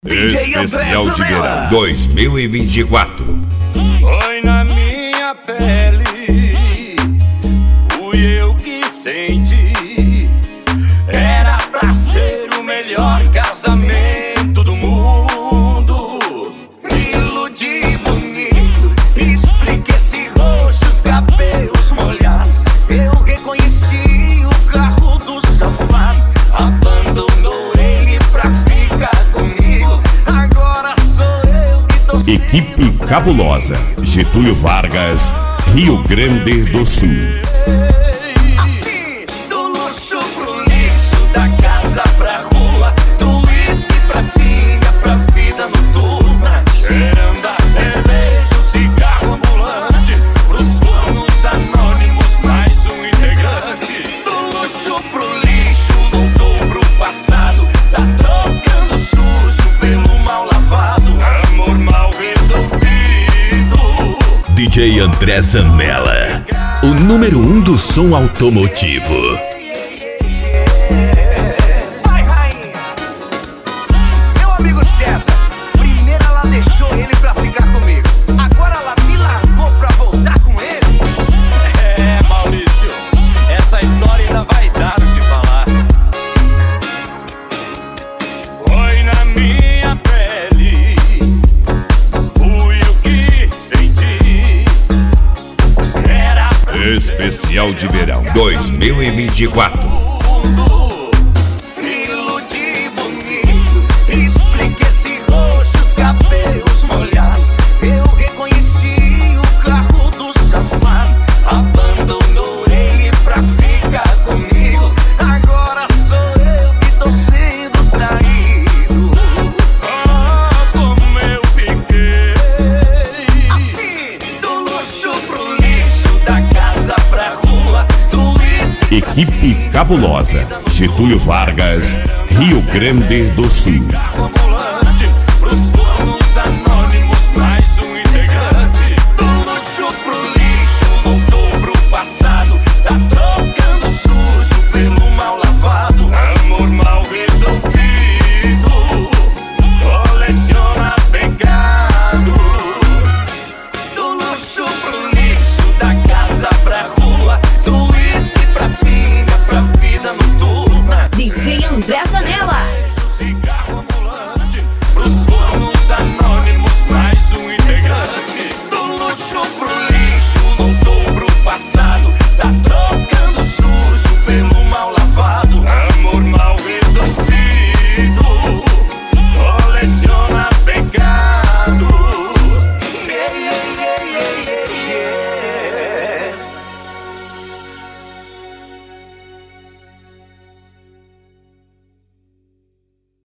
Especial de verão 2024. Foi na minha pele, fui eu que senti. Era pra ser o melhor casamento do mundo. Me iludi bonito, expliquei esse roxo, os cabelos molhados. Eu reconheci o carro do safado, abandonou ele pra ficar comigo. Agora sou eu que tô. Equipe Cabulosa, Getúlio Vargas, Rio Grande do Sul. Assim, do luxo pro lixo, da casa pra rua, do uísque pra pinga, pra vida noturna, cheirando a cerveja, o cigarro ambulante, pros planos anônimos, mais um integrante. Do luxo pro lixo, voltou pro passado, tá trocando sujo pelo mal lavado, amor mal resolvido. DJ André Zanella, o número 1 do som automotivo. Vai, rainha! Meu amigo César, primeiro ela deixou ele pra ficar comigo, agora ela me largou pra voltar com ele. É, Maurício, essa história ainda vai dar o que falar. Foi na minha pele, fui o que senti. Era pra Especial de verão 2024. me iludi bonito, expliquei esse roxo, os cabelos molhados. Eu reconheci o carro do safado, abandonou ele pra ficar comigo. Agora sou eu que tô sendo traído. Ah, como eu fiquei assim, do luxo pro lixo, da casa pra rua, do uísque. Equipe Cabulosa, Getúlio Vargas, Rio Grande do Sul. Cigarro ambulante,